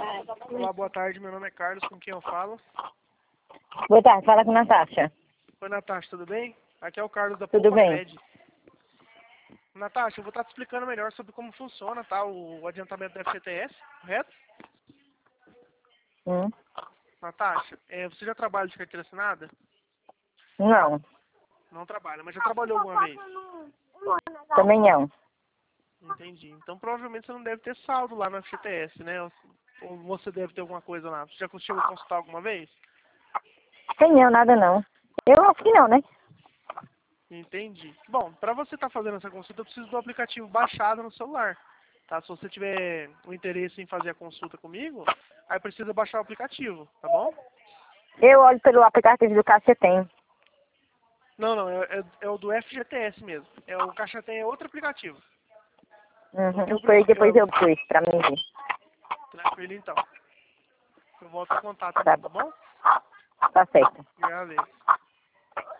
Olá, boa tarde. Meu nome é Carlos, com quem eu falo? Boa tarde, fala com a Natasha. Oi, Natasha, tudo bem? Aqui é o Carlos da Tudo bem. Poupa-Cred. Natasha, eu vou estar te explicando melhor sobre como funciona, tá? O adiantamento do FGTS, correto? Natasha, você já trabalha de carteira assinada? Não, Não trabalha, mas já trabalhou alguma vez? também não. Entendi. Então provavelmente você não deve ter saldo lá no FGTS, né? Ou você deve ter alguma coisa lá. Você já chegou a consultar alguma vez? Tem não, nada não. Eu acho que não, né? Entendi. Bom, para você estar fazendo essa consulta, eu preciso do aplicativo baixado no celular. Tá? Se você tiver o interesse em fazer a consulta comigo, aí precisa baixar o aplicativo, tá bom? Eu olho pelo aplicativo do Caixa Tem. Não, é o do FGTS mesmo. O Caixa Tem é outro aplicativo. Foi depois eu pus pra mim ver. Tranquilo então. Eu volto a contato, Tá tá bom? Tá certo. Agradeço.